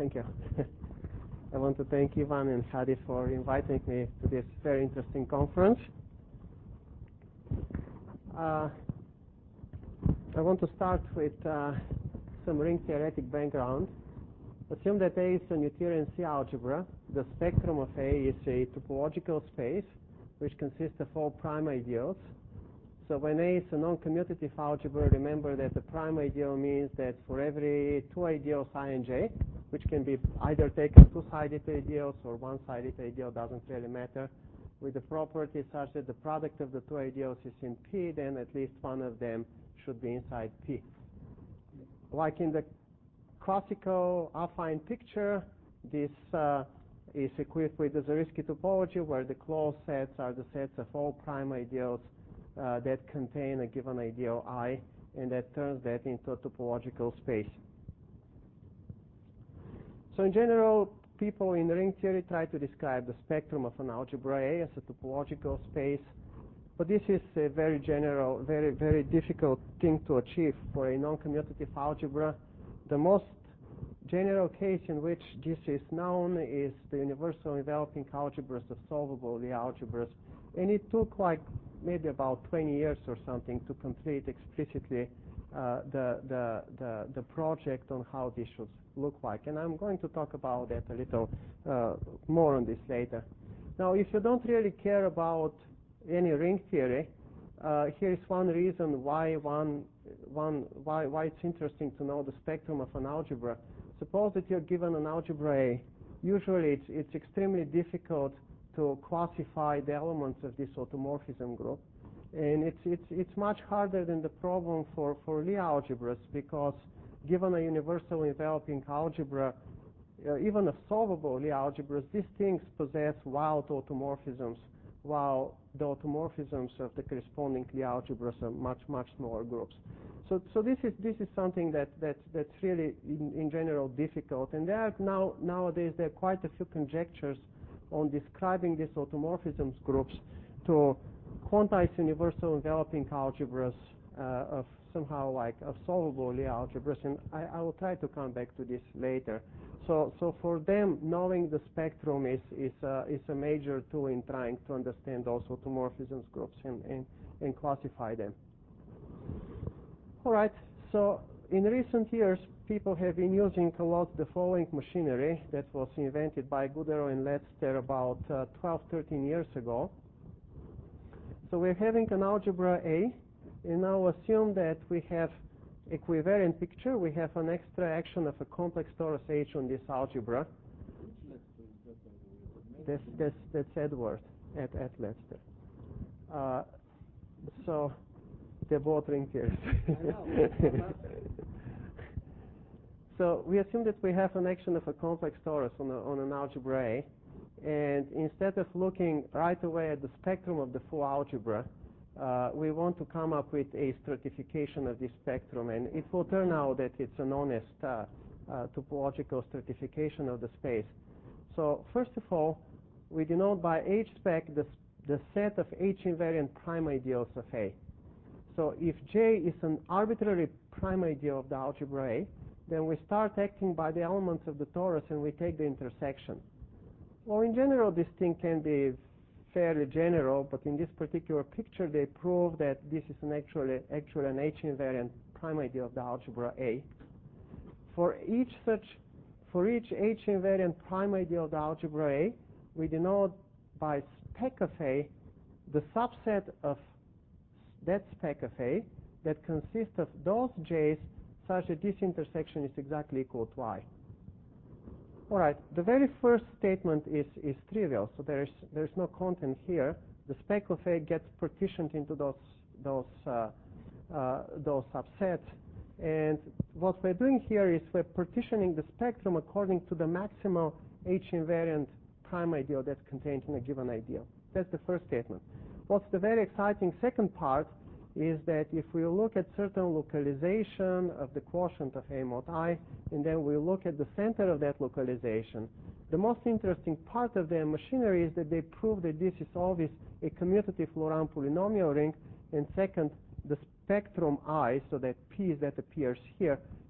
Thank you. I want to thank Ivan and Hadi for inviting me to this very interesting conference. I want to start with some ring theoretic background. Assume that A is a Noetherian C algebra. The spectrum of A is a topological space which consists of all prime ideals. So when A is a non-commutative algebra, remember that the prime ideal means that for every two ideals I and J, which can be either taken two-sided ideals or one-sided ideal, doesn't really matter, with the property such that the product of the two ideals is in P, then at least one of them should be inside P. Like in the classical affine picture, this is equipped with the Zariski topology, where the closed sets are the sets of all prime ideals that contain a given ideal I, and that turns that into a topological space. So in general, people in ring theory try to describe the spectrum of an algebra A as a topological space, but this is a very general, very difficult thing to achieve for a non-commutative algebra. The most general case in which this is known is the universal enveloping algebras of solvable Lie algebras, and it took like maybe about 20 years or something to complete explicitly the project on how this should look like, and I'm going to talk about that a little more on this later. Now, if you don't really care about any ring theory, here is one reason why it's interesting to know the spectrum of an algebra. Suppose that you're given an algebra A. Usually it's extremely difficult to classify the elements of this automorphism group, and it's much harder than the problem for Lie algebras, because given a universal enveloping algebra, even of solvable Lie algebras, these things possess wild automorphisms, while the automorphisms of the corresponding Lie algebras are much smaller groups. So this is something that's really in general difficult, and nowadays there are quite a few conjectures on describing these automorphisms groups to quantize universal enveloping algebras of somehow like of solvable Lie algebras, and I will try to come back to this later. So for them, knowing the spectrum is a major tool in trying to understand those automorphisms groups and classify them. All right, so in recent years, people have been using a lot the following machinery that was invented by Goodero and Letzter about 12-13 years ago. So we're having an algebra A, and now assume that we have equivariant picture. We have an extra action of a complex torus H on this algebra. That's Edward at Letzter. So they're both ring theorists. So we assume that we have an action of a complex torus on an algebra A, and instead of looking right away at the spectrum of the full algebra, we want to come up with a stratification of this spectrum, and it will turn out that it's an honest topological stratification of the space. So first of all, we denote by H spec the set of H invariant prime ideals of A. So if J is an arbitrary prime ideal of the algebra A, then we start acting by the elements of the torus and we take the intersection. Well, in general, this thing can be fairly general, but in this particular picture, they prove that this is actually an H invariant prime ideal of the algebra A. For each H invariant prime ideal of the algebra A, we denote by spec of A the subset of that spec of A that consists of those J's such that this intersection is exactly equal to I. All right, the very first statement is trivial, so there's no content here. The spec of A gets partitioned into those subsets, and what we're doing here is we're partitioning the spectrum according to the maximal H invariant prime ideal that's contained in a given ideal. That's the first statement. What's the very exciting second part is that if we look at certain localization of the quotient of A mod I, and then we look at the center of that localization, the most interesting part of their machinery is that they prove that this is always a commutative Laurent polynomial ring, and second, the spectrum I, so that P that appears here,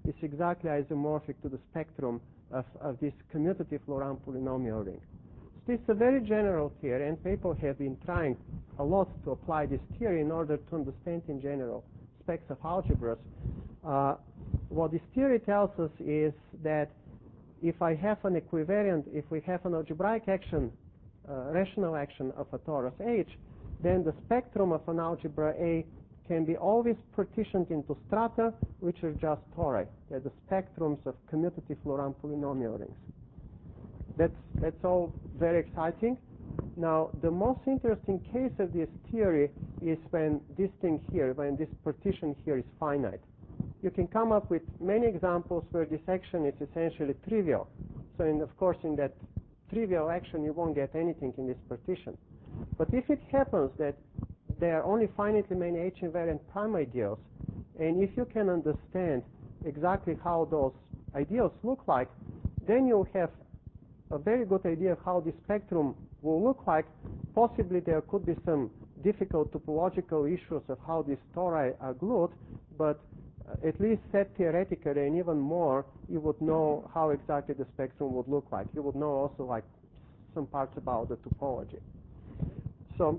is exactly isomorphic to the spectrum of this commutative Laurent polynomial ring. So this is a very general theory, and people have been trying a lot to apply this theory in order to understand in general specs of algebras. What this theory tells us is that if I have an equivariant, if we have an algebraic action, rational action of a torus H, then the spectrum of an algebra A can be always partitioned into strata, which are just tori. They're the spectrums of commutative Laurent polynomial rings. That's all very exciting. Now, the most interesting case of this theory is when this thing here, when this partition here is finite. You can come up with many examples where this action is essentially trivial. So, of course, in that trivial action, you won't get anything in this partition. But if it happens that there are only finitely many H-invariant prime ideals, and if you can understand exactly how those ideals look like, then you'll have a very good idea of how the spectrum will look like. Possibly there could be some difficult topological issues of how these tori are glued, but at least set theoretically and even more, you would know how exactly the spectrum would look like. You would know also like some parts about the topology. So,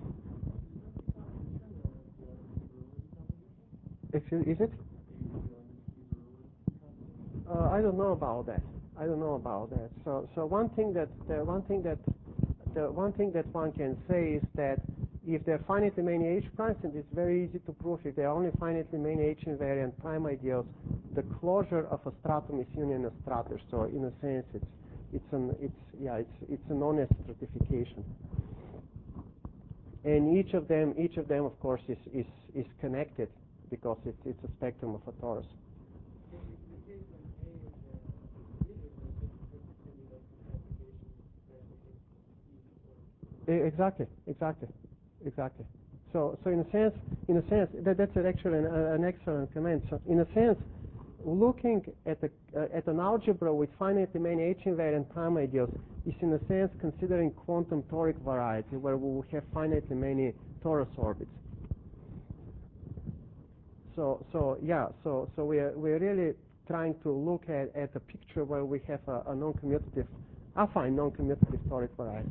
is it? I don't know about that. I don't know about that. So one thing that one can say is that if there are finitely many H primes, and it's very easy to prove if there are only finitely many H invariant prime ideals, the closure of a stratum is union of strata. So in a sense, it's an honest stratification. And each of them, of course, is connected because it's a spectrum of a torus. Exactly. So in a sense, that's actually an excellent comment. So in a sense, looking at an algebra with finitely many H-invariant prime ideals is in a sense considering quantum toric variety, where we will have finitely many torus orbits. So we're really trying to look at a picture where we have a non-commutative, affine non-commutative toric variety.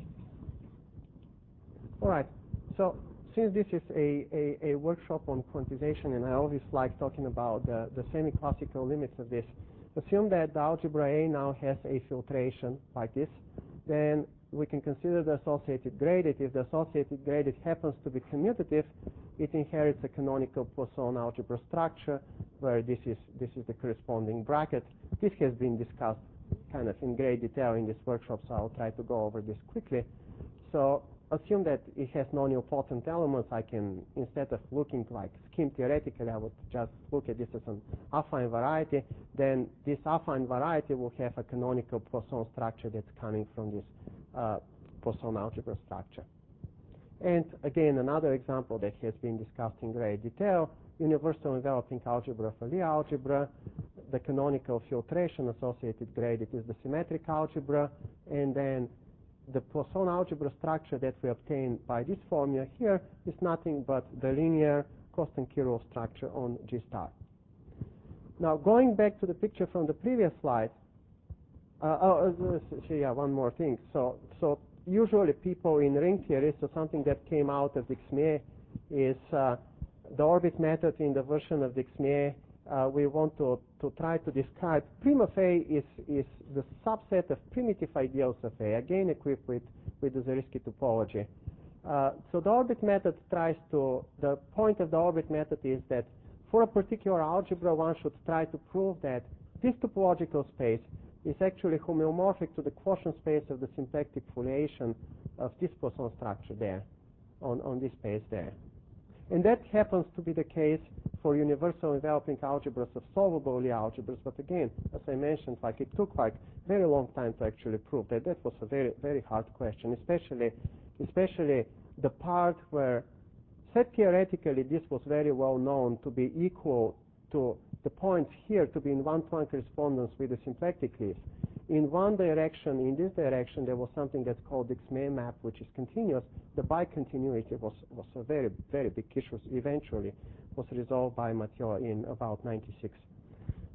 All right. So since this is a workshop on quantization, and I always like talking about the semi-classical limits of this, assume that the algebra A now has a filtration like this, then we can consider the associated gradient. If the associated gradient happens to be commutative, it inherits a canonical Poisson algebra structure, where this is the corresponding bracket. This has been discussed kind of in great detail in this workshop, so I'll try to go over this quickly. So assume that it has non-nilpotent elements. I can, instead of looking like scheme theoretically, I would just look at this as an affine variety. Then this affine variety will have a canonical Poisson structure that's coming from this Poisson algebra structure. And again, another example that has been discussed in great detail, universal enveloping algebra for Lie algebra. The canonical filtration associated gradient is the symmetric algebra, and then the Poisson algebra structure that we obtain by this formula here is nothing but the linear Kosten-Kirov structure on G star. Now, going back to the picture from the previous slide, one more thing. So usually people in ring theory, so something that came out of Dixmier is the orbit method in the version of Dixmier. We want to try to describe prima of A is the subset of primitive ideals of A, again equipped with the Zariski topology. So the orbit method the point of the orbit method is that for a particular algebra, one should try to prove that this topological space is actually homeomorphic to the quotient space of the symplectic foliation of this Poisson structure there, on this space there. And that happens to be the case for universal enveloping algebras of solvable Lie algebras. But again, as I mentioned, it took very long time to actually prove that. That was a very, very hard question, especially the part where, said theoretically, this was very well known to be equal to the points here to be in one-to-one correspondence with the symplectic leaf. In one direction, in this direction, there was something that's called Dixmier map, which is continuous. The bicontinuity was a very, very big issue. Eventually was resolved by Mathieu in about 96.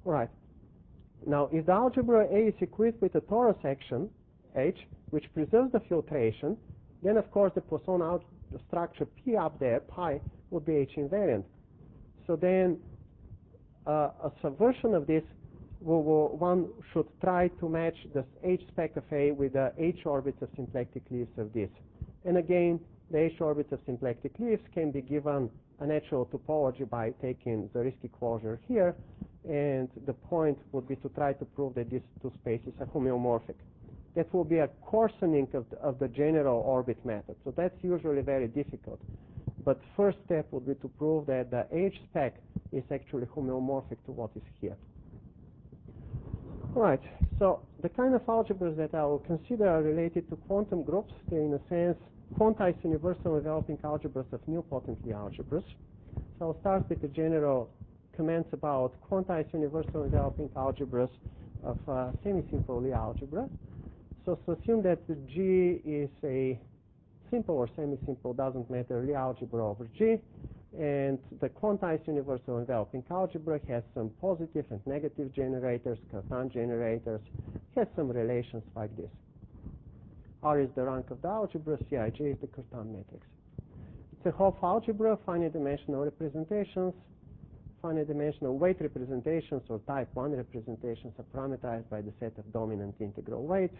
Right. Now, if the algebra A is equipped with a torus action, H, which preserves the filtration, then of course the Poisson structure P up there, pi, would be H invariant. So then a subversion of this, one should try to match the H spec of A with the H orbits of symplectic leaves of this. And again, the H orbits of symplectic leaves can be given a natural topology by taking the Zariski closure here, and the point would be to try to prove that these two spaces are homeomorphic. That will be a coarsening of the general orbit method. So that's usually very difficult. But first step would be to prove that the H spec is actually homeomorphic to what is here. All right, so the kind of algebras that I will consider are related to quantum groups. They're, in a sense, quantized universal enveloping algebras of nilpotently algebras. So I'll start with the general comments about quantized universal enveloping algebras of semi-simple Lie algebra. So assume that the G is a simple or semi-simple, doesn't matter, Lie algebra over G, and the quantized universal enveloping algebra has some positive and negative generators, Cartan generators, has some relations like this. R is the rank of the algebra, Cij is the Cartan matrix. It's a Hopf algebra, finite dimensional representations, finite dimensional weight representations or type 1 representations are parameterized by the set of dominant integral weights.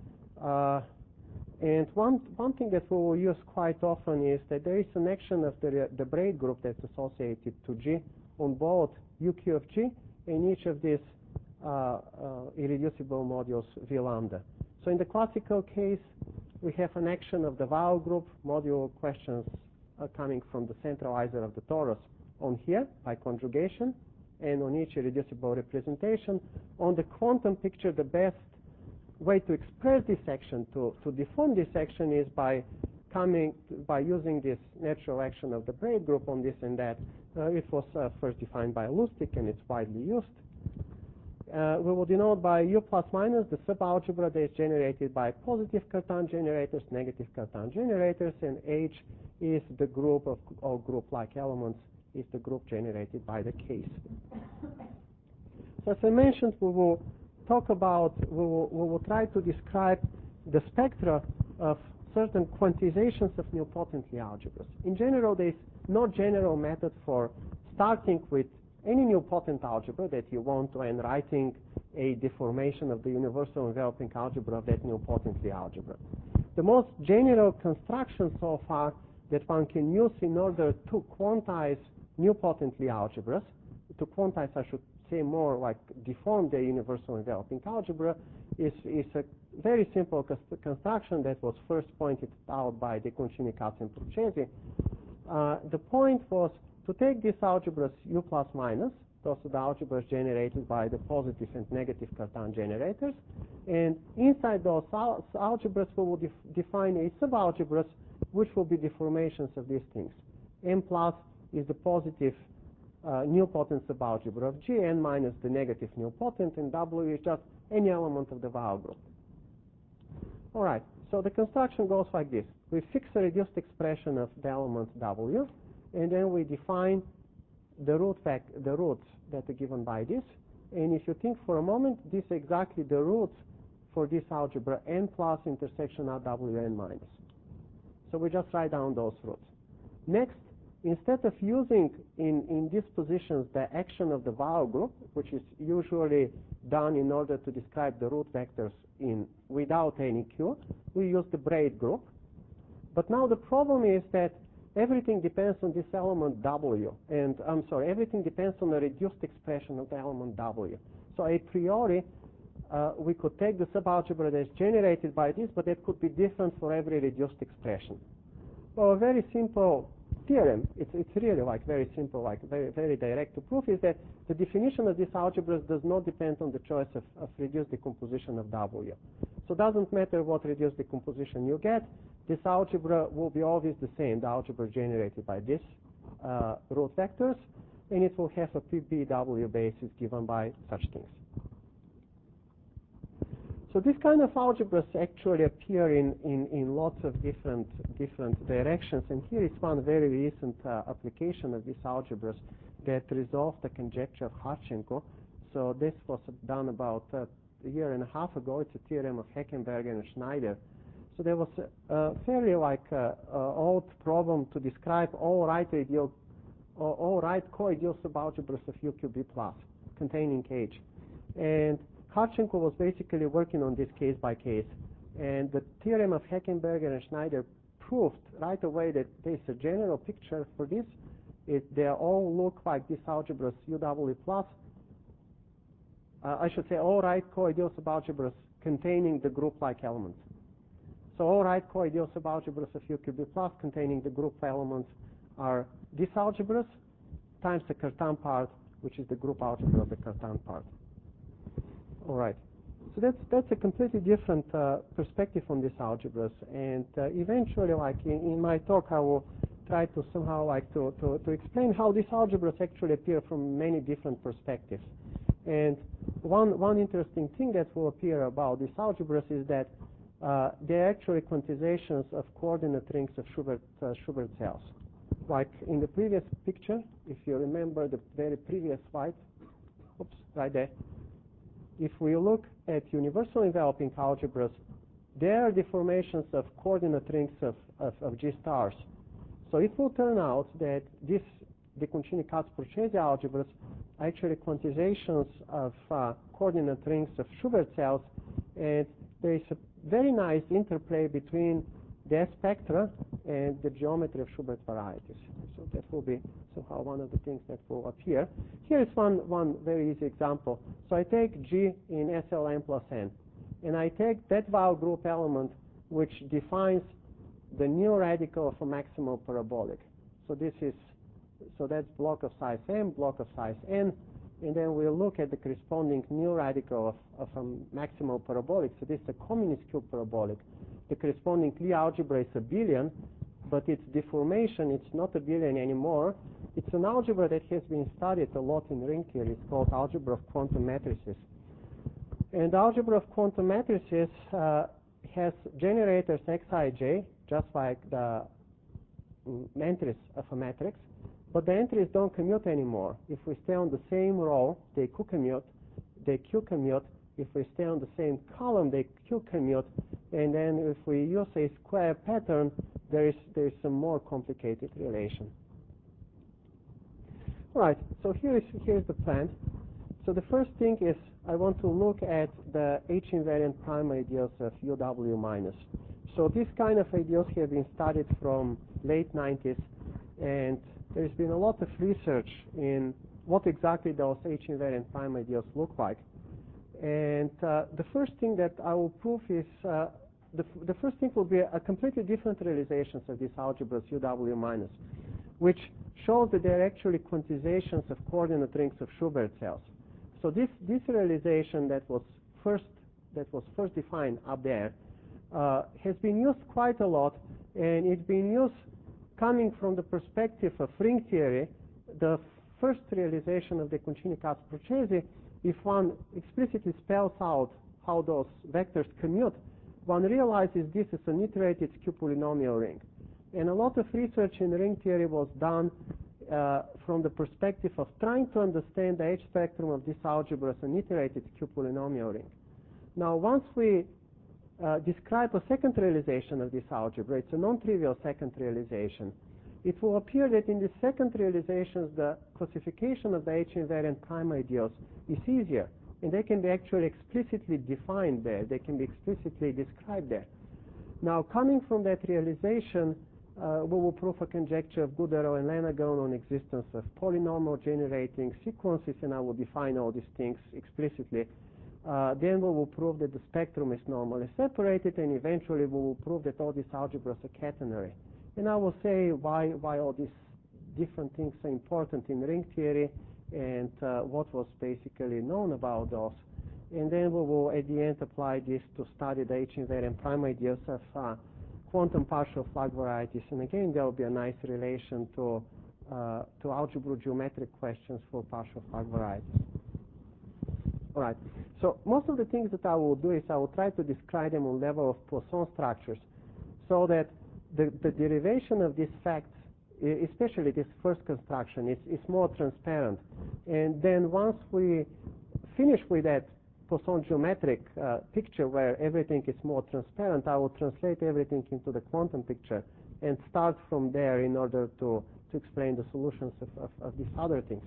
And one thing that we will use quite often is that there is an action of the braid group that's associated to G on both UQ of G and each of these irreducible modules V lambda. So in the classical case, we have an action of the Weyl group, module questions are coming from the centralizer of the torus on here by conjugation, and on each irreducible representation. On the quantum picture, the best way to express this action, to deform this action, is by using this natural action of the braid group on this and that. It was first defined by Lustig, and it's widely used. We will denote by U plus minus the subalgebra that is generated by positive Cartan generators, negative Cartan generators, and H is the group of all group-like elements, is the group generated by the case. So as I mentioned, we will try to describe the spectra of certain quantizations of nilpotently algebras. In general, there is no general method for starting with any nilpotent algebra that you want to and writing a deformation of the universal enveloping algebra of that nilpotently algebra. The most general construction so far that one can use in order to quantize nilpotently algebras, to quantize, I should say, more like deform the universal enveloping algebra, is a very simple construction that was first pointed out by De Concini, Katz, and Procesi. The point was to take these algebras U plus minus, those are the algebras generated by the positive and negative Cartan generators, and inside those algebras we will define a subalgebras which will be deformations of these things. M plus is the positive nilpotent subalgebra of G, N minus the negative nilpotent, and W is just any element of the Weyl group. All right, so the construction goes like this. We fix a reduced expression of the element W, and then we define the roots that are given by this. And if you think for a moment, these are exactly the roots for this algebra N plus intersection RW N minus. So we just write down those roots. Next, instead of using in these positions the action of the Weyl group, which is usually done in order to describe the root vectors without any Q, we use the braid group. But now the problem is that everything depends on this element W, and everything depends on a reduced expression of the element W. So a priori, we could take the subalgebra that is generated by this, but it could be different for every reduced expression. Well, a very simple theorem, it's really like very simple, like very direct to prove, is that the definition of these algebras does not depend on the choice of reduced decomposition of W. So it doesn't matter what reduced decomposition you get, this algebra will be always the same, the algebra generated by this root vectors, and it will have a PBW basis given by such things. So this kind of algebras actually appear in lots of different directions, and here is one very recent application of these algebras that resolved the conjecture of Harchenko. So this was done about a year and a half ago. It's a theorem of Heckenberger and Schneider. So there was a fairly old problem to describe all right co-ideal subalgebras of UQB plus containing H. And Harchenko was basically working on this case by case. And the theorem of Heckenberger and Schneider proved right away that there's a general picture for this. They all look like these algebras UW plus. I should say all right co-ideal subalgebras containing the group-like elements. So all right co-ideal subalgebras of UQB plus containing the group elements are these algebras times the Cartan part, which is the group algebra of the Cartan part. All right. So that's a completely different perspective on these algebras. And eventually, in my talk, I will try to somehow to explain how these algebras actually appear from many different perspectives. And one interesting thing that will appear about these algebras is that they're actually quantizations of coordinate rings of Schubert cells. Like in the previous picture, if you remember the very previous slide, oops, right there. If we look at universal enveloping algebras, they are deformations of coordinate rings of G stars. So it will turn out that these de Concini-Katz-Porcesi algebras are actually quantizations of coordinate rings of Schubert cells, and there is a very nice interplay between their spectra and the geometry of Schubert varieties. So that will be somehow one of the things that will appear. Here is one very easy example. So I take G in SLN plus N, and I take that Weil group element which defines the new radical of a maximal parabolic. So that's block of size M, block of size N, and then we'll look at the corresponding new radical of a maximal parabolic. So this is a co-minuscule parabolic. The corresponding Lie algebra is abelian, but its deformation, it's not abelian anymore. It's an algebra that has been studied a lot in ring theory. It's called algebra of quantum matrices. And algebra of quantum matrices has generators Xij, just like the entries of a matrix, but the entries don't commute anymore. If we stay on the same row, they co-commute, they Q-commute. If we stay on the same column, they Q-commute. And then if we use a square pattern, there is a more complicated relation. All right, so here's the plan. So the first thing is I want to look at the H-invariant prime ideals of UW minus. So these kind of ideals have been studied from late 90s, and there's been a lot of research in what exactly those H-invariant prime ideals look like. And the first thing that I will prove is the first thing will be a completely different realizations of these algebras UW minus, which shows that they're actually quantizations of coordinate rings of Schubert cells. So this realization that was first defined up there has been used quite a lot, and it's been used coming from the perspective of ring theory. The first realization of the Concini-Katz-Porcesi, if one explicitly spells out how those vectors commute, one realizes this is an iterated skew polynomial ring. And a lot of research in ring theory was done from the perspective of trying to understand the H spectrum of this algebra as an iterated skew polynomial ring. Now, once we describe a second realization of this algebra, it's a non-trivial second realization, it will appear that in the second realization, the classification of the H-invariant prime ideals is easier, and they can be actually explicitly defined there. They can be explicitly described there. Now, coming from that realization, we will prove a conjecture of Goodero and Lanagan on existence of polynomial generating sequences, and I will define all these things explicitly. Then we will prove that the spectrum is normally separated, and eventually we will prove that all these algebras are catenary. And I will say why all these different things are important in ring theory and what was basically known about those. And then we will, at the end, apply this to study the H-invariant prime ideals of quantum partial Flach varieties. And again, there will be a nice relation to algebra geometric questions for partial Flach varieties. All right. So most of the things that I will do is I will try to describe them on level of Poisson structures, so that the derivation of these facts, especially this first construction, is more transparent. And then once we finish with that Poisson geometric picture where everything is more transparent, I will translate everything into the quantum picture and start from there in order to explain the solutions of these other things.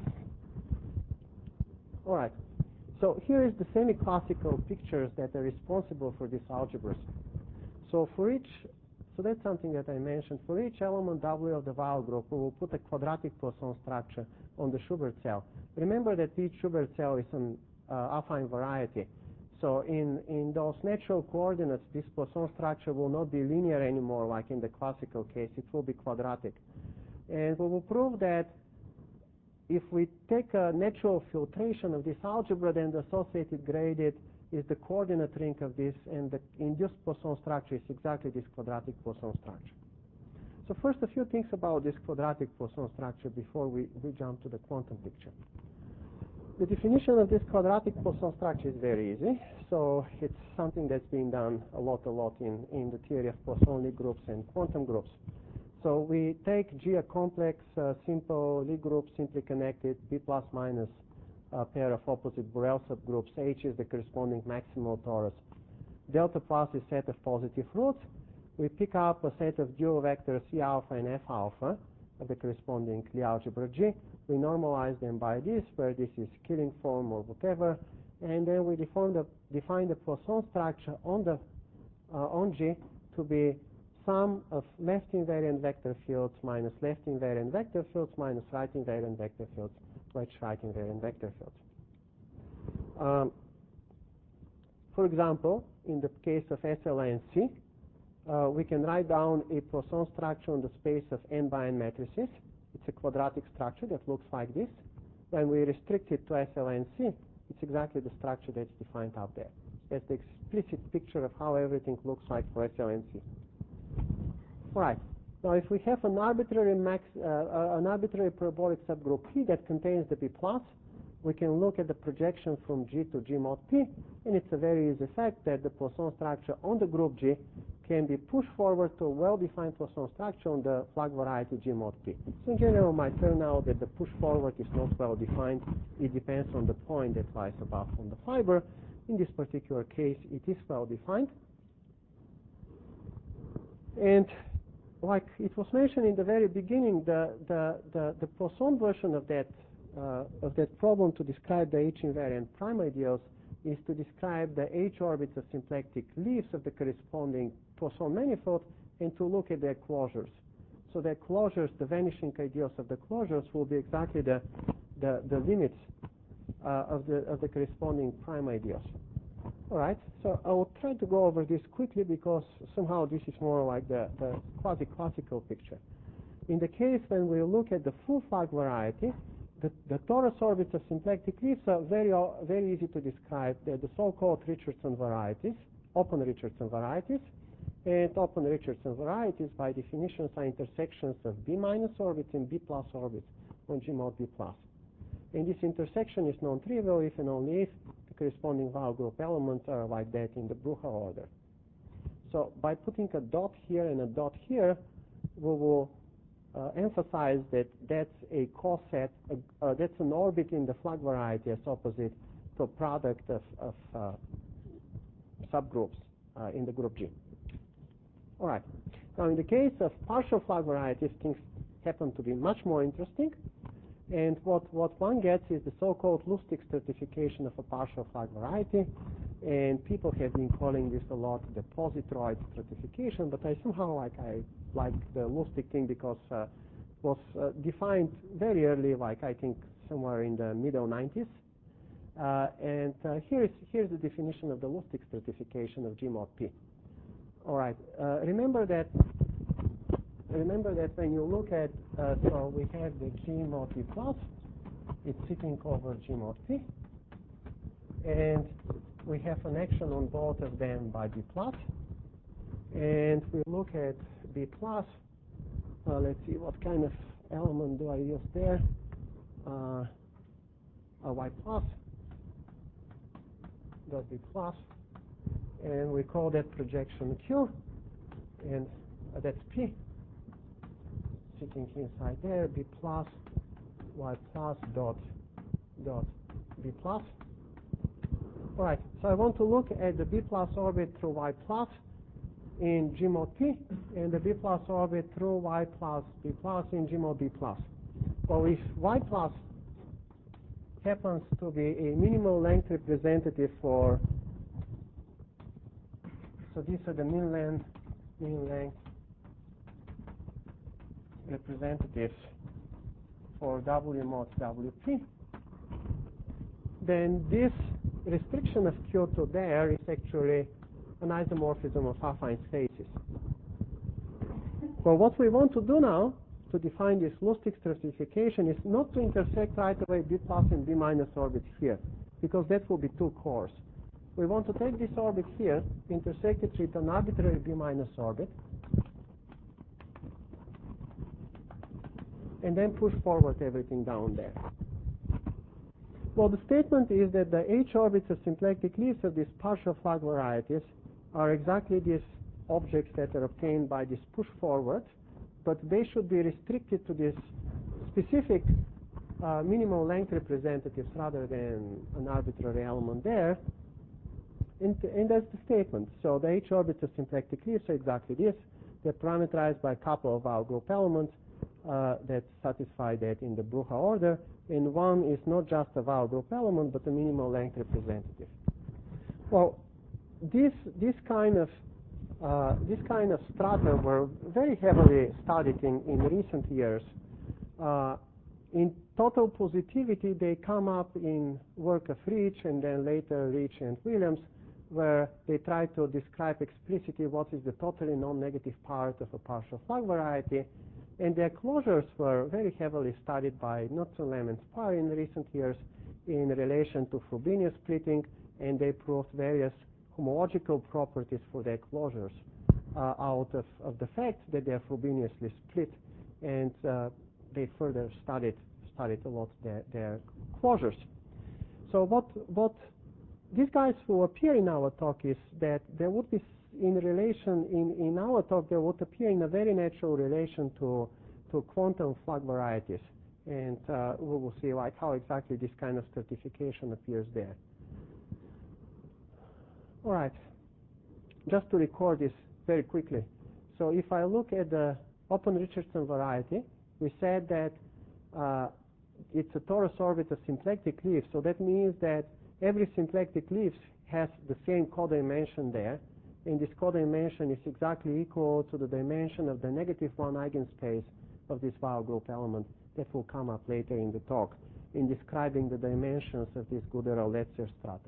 All right. So here is the semi-classical pictures that are responsible for these algebras. So that's something that I mentioned. For each element W of the Weyl group, we will put a quadratic Poisson structure on the Schubert cell. Remember that each Schubert cell is an affine variety. So in those natural coordinates, this Poisson structure will not be linear anymore like in the classical case. It will be quadratic. And we will prove that if we take a natural filtration of this algebra, then the associated gradient is the coordinate ring of this, and the induced Poisson structure is exactly this quadratic Poisson structure. So first, a few things about this quadratic Poisson structure before we jump to the quantum picture. The definition of this quadratic Poisson structure is very easy. So it's something that's been done a lot in the theory of Poisson Lie groups and quantum groups. So we take G a complex, simple Lie group, simply connected, B plus minus pair of opposite Borel subgroups. H is the corresponding maximal torus. Delta plus is set of positive roots. We pick up a set of dual vectors C alpha and F alpha of the corresponding Lie algebra G. We normalize them by this, where this is Killing form or whatever, and then we define the Poisson structure on G to be sum of left invariant vector fields minus left invariant vector fields minus right invariant vector fields, which right invariant vector fields. For example, in the case of SLNC, we can write down a Poisson structure on the space of n by n matrices. It's a quadratic structure that looks like this. When we restrict it to SLNC, it's exactly the structure that's defined out there. That's the explicit picture of how everything looks like for SLNC. All right. Now, if we have an arbitrary parabolic subgroup P that contains the B plus, we can look at the projection from G to G mod P, and it's a very easy fact that the Poisson structure on the group G can be pushed forward to a well-defined Poisson structure on the Flach variety G mod P. So in general, it might turn out that the push forward is not well-defined. It depends on the point that lies above on the fiber. In this particular case, it is well-defined. And like it was mentioned in the very beginning, the Poisson version of that problem to describe the H-invariant prime ideals is to describe the H orbits of symplectic leaves of the corresponding Poisson manifold and to look at their closures. So their closures, the vanishing ideals of the closures, will be exactly the limits of the corresponding prime ideals. All right, so I will try to go over this quickly because somehow this is more like the quasi-classical picture. In the case when we look at the full Flach variety, the torus orbits of symplectic leaves are very easy to describe. They're the so-called Richardson varieties, open Richardson varieties. And open Richardson varieties, by definition, are intersections of B minus orbits and B plus orbits on G mod B plus. And this intersection is non-trivial if and only if the corresponding Weyl group elements are like that in the Brucha order. So by putting a dot here and a dot here, we will emphasize that that's a coset, that's an orbit in the Flach variety as opposite to a product of subgroups in the group G. All right. Now, in the case of partial Flach varieties, things happen to be much more interesting. And what one gets is the so-called Lustig stratification of a partial Flach variety. And people have been calling this a lot the positroid stratification, but I somehow like the Lustig thing because it was defined very early, like I think somewhere in the middle 90s. And here's the definition of the Lustig stratification of G mod P. All right. Remember that when you look at, so we have the G mod P plus, it's sitting over G mod P, and we have an action on both of them by B plus, and we look at B plus. Let's see what kind of element do I use there. A Y plus dot B plus, and we call that projection Q, and that's P sitting inside there, B plus Y plus dot B plus, All right, so I want to look at the B plus orbit through Y plus in G mod P, and the B plus orbit through Y plus B plus in G mod B plus. Well, if Y plus happens to be a minimal length representative for, so these are the mean length representatives for W mod WP, then this restriction of Q to there is actually an isomorphism of affine spaces. Well, what we want to do now to define this Lustig stratification is not to intersect right away B plus and B minus orbits here, because that will be too coarse. We want to take this orbit here, intersect it with an arbitrary B minus orbit, and then push forward everything down there. Well, the statement is that the H orbits of symplectic leaves of these partial Flach varieties are exactly these objects that are obtained by this push forward, but they should be restricted to this specific minimal length representatives rather than an arbitrary element there. And that's the statement. So the H orbits of symplectic leaves are exactly this. They're parameterized by a couple of Weyl group elements that satisfy that in the Brucha order. And one is not just a Weyl group element, but a minimal length representative. Well, this kind of strata were very heavily studied in recent years. In total positivity, they come up in work of Rich and then later Rich and Williams, where they try to describe explicitly what is the totally non-negative part of a partial Flach variety. And their closures were very heavily studied by Knudsen, and Spar in recent years in relation to Frobenius splitting, and they proved various homological properties for their closures out of the fact that they are Frobeniusly split, and they further studied a lot their closures. So what these guys will appear in our talk is that there would be in our talk there would appear in a very natural relation to quantum Flach varieties, and we will see like how exactly this kind of stratification appears there. All right, just to record this very quickly. So if I look at the open Richardson variety, we said that it's a torus orbit of symplectic leaves, so that means that every symplectic leaf has the same codimension there, and this codimension is exactly equal to the dimension of the -1 eigenspace of this Weyl group element that will come up later in the talk in describing the dimensions of this Guderov-Letzier strata.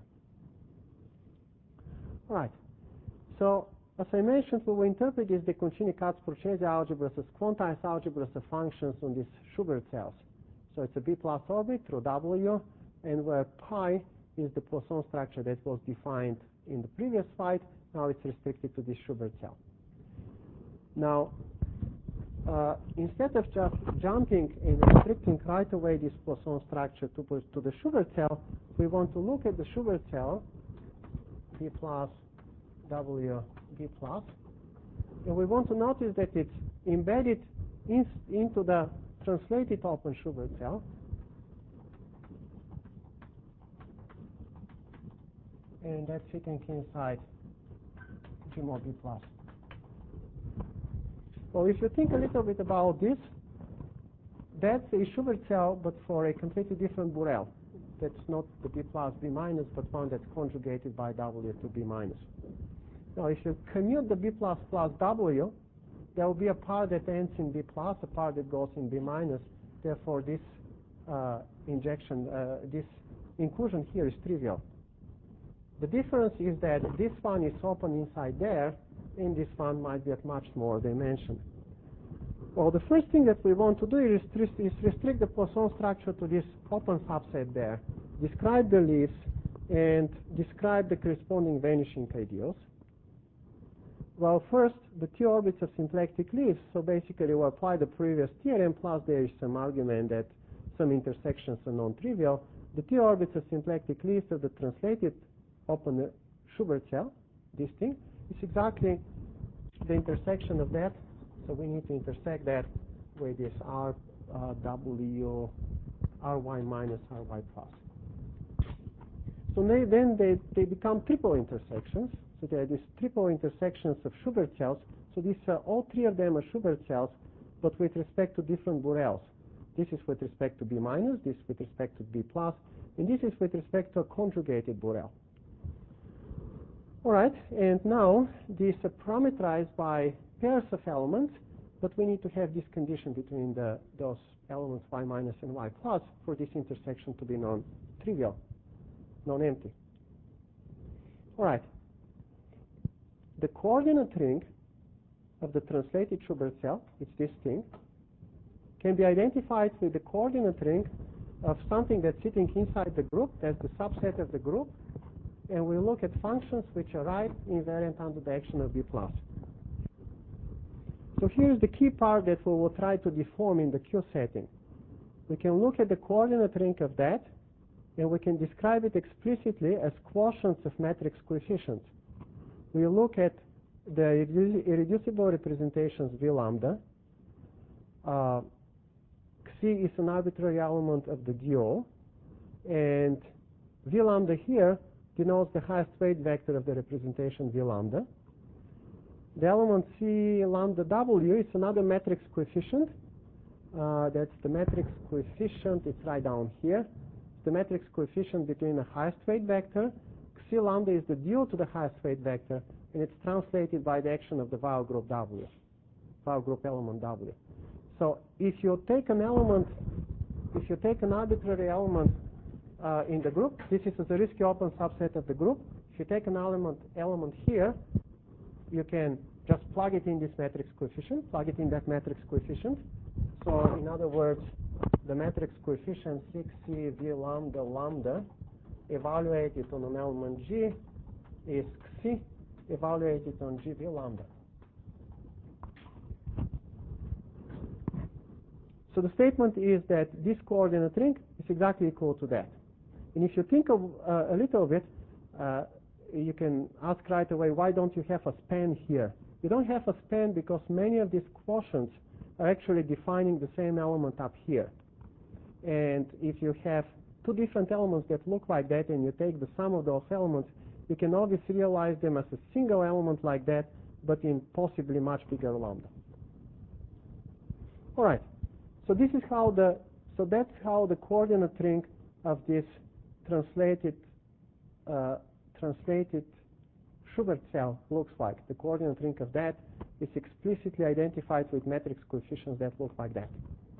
All right, so as I mentioned, we will interpret these de Concini-Katz-Procesi algebras as quantized algebras of functions on these Schubert cells. So it's a B plus orbit through W, and where pi is the Poisson structure that was defined in the previous slide. Now it's restricted to this Schubert cell. Now, instead of just jumping and restricting right away this Poisson structure to the Schubert cell, we want to look at the Schubert cell, B plus W B plus, and we want to notice that it's embedded into the translated open Schubert cell. And that's sitting inside G mod B plus. Well, if you think a little bit about this, that's a Schubert cell, but for a completely different Borel. That's not the B plus B minus, but one that's conjugated by W to B minus. Now, if you commute the B plus plus W, there will be a part that ends in B plus, a part that goes in B minus. Therefore, this this inclusion here is trivial. The difference is that this one is open inside there, and this one might be at much more dimension. Well, the first thing that we want to do is restrict the Poisson structure to this open subset there, describe the leaves, and describe the corresponding vanishing ideals. Well, first, the T orbits of symplectic leaves, so basically we apply the previous theorem, plus there is some argument that some intersections are non-trivial. The T orbits of symplectic leaves of the translated open Schubert cell, this thing, is exactly the intersection of that, so we need to intersect that with this RW, RY minus, RY plus. So then they become triple intersections. So there are these triple intersections of Schubert cells. So these all three of them are Schubert cells, but with respect to different Borels. This is with respect to B minus, this with respect to B plus, and this is with respect to a conjugated Borel. All right, and now these are parameterized by pairs of elements, but we need to have this condition between those elements y minus and y plus for this intersection to be non-trivial, non-empty. All right. The coordinate ring of the translated Schubert cell, it's this thing, can be identified with the coordinate ring of something that's sitting inside the group, that's the subset of the group, and we look at functions which are right invariant under the action of B plus. So here's the key part that we will try to deform in the Q setting. We can look at the coordinate ring of that, and we can describe it explicitly as quotients of matrix coefficients. We look at the irreducible representations V lambda. Xi is an arbitrary element of the dual, and V lambda here denotes the highest weight vector of the representation V lambda. The element C lambda W is another matrix coefficient. That's the matrix coefficient, it's right down here. The matrix coefficient between the highest weight vector. Xi lambda is the dual to the highest weight vector, and it's translated by the action of the Weyl group W, Weyl group element W. So if you take an element, if you take an arbitrary element in the group, this is a Zariski open subset of the group. If you take an element here, you can just plug it in this matrix coefficient, plug it in that matrix coefficient. So in other words, the matrix coefficient 6C V lambda lambda evaluated on an element G is Xi evaluated on G V lambda. So the statement is that this coordinate ring is exactly equal to that. And if you think of a little bit, you can ask right away, why don't you have a span here? You don't have a span because many of these quotients are actually defining the same element up here. And if you have two different elements that look like that and you take the sum of those elements, you can always realize them as a single element like that, but in possibly much bigger lambda. All right. So this is how that's how the coordinate ring of this translated Schubert cell looks like. The coordinate ring of that is explicitly identified with matrix coefficients that look like that.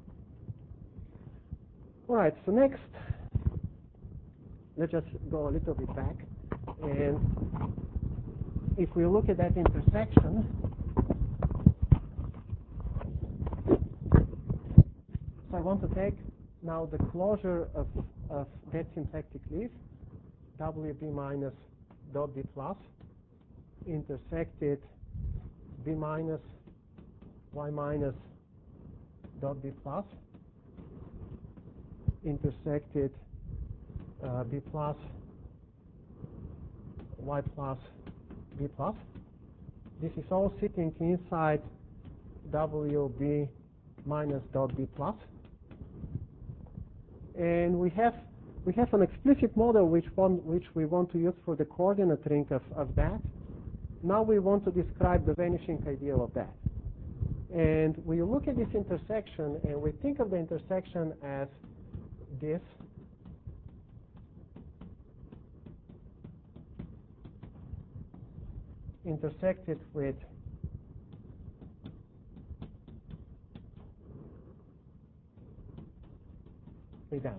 All right, so next, let's just go a little bit back. And if we look at that intersection, so I want to take now the closure of that symplectic leaf, WB minus dot B plus, intersected B minus Y minus dot B plus, intersected B plus Y plus B plus. This is all sitting inside WB minus dot B plus. And we have an explicit model which we want to use for the coordinate ring of that. Now we want to describe the vanishing ideal of that. And we look at this intersection and we think of the intersection as this. Intersected with that.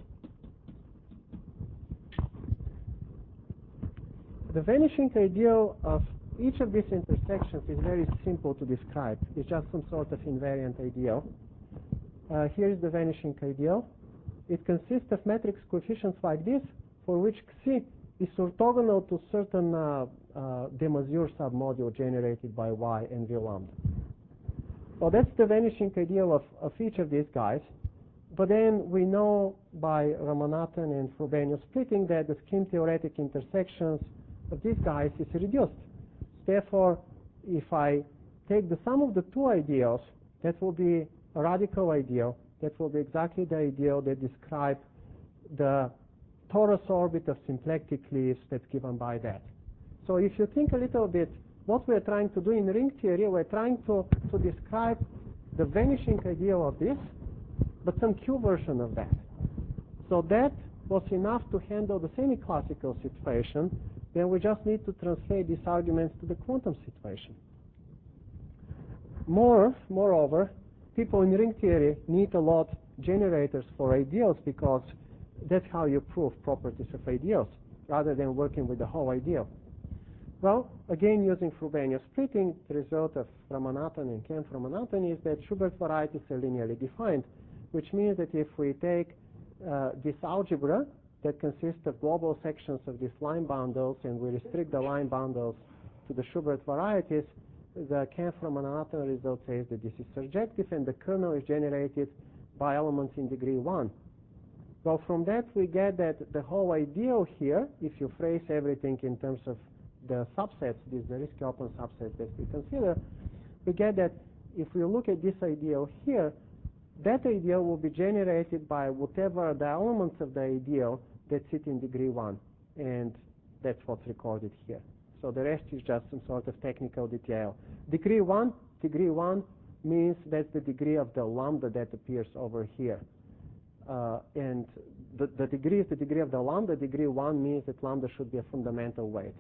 The vanishing ideal of each of these intersections is very simple to describe. It's just some sort of invariant ideal. Here is the vanishing ideal. It consists of matrix coefficients like this, for which Xi is orthogonal to certain de Mazur submodule generated by Y and V lambda. Well, that's the vanishing ideal of each of these guys. But then we know by Ramanathan and Frobenius splitting that the scheme-theoretic intersections of these guys is reduced. Therefore, if I take the sum of the two ideals, that will be a radical ideal. That will be exactly the ideal that describes the torus orbit of symplectic leaves that's given by that. So if you think a little bit, what we're trying to do in ring theory, we're trying to describe the vanishing ideal of this, but some Q version of that. So that was enough to handle the semi-classical situation. Then we just need to translate these arguments to the quantum situation. Moreover, people in ring theory need a lot generators for ideals, because that's how you prove properties of ideals, rather than working with the whole ideal. Well, again, using Frobenius splitting, the result of Ramanathan and Kempf-Ramanathan is that Schubert varieties are linearly defined, which means that if we take this algebra that consists of global sections of these line bundles, and we restrict the line bundles to the Schubert varieties, the Kempf-Ramanathan result says that this is surjective, and the kernel is generated by elements in degree 1. Well, from that we get that the whole ideal here, if you phrase everything in terms of the subsets, these the risky open subsets that we consider, we get that if we look at this ideal here, that ideal will be generated by whatever the elements of the ideal that sit in degree 1, and that's what's recorded here. So the rest is just some sort of technical detail. Degree 1 means that's the degree of the lambda that appears over here. And the degree is the degree of the lambda. Degree 1 means that lambda should be a fundamental weight.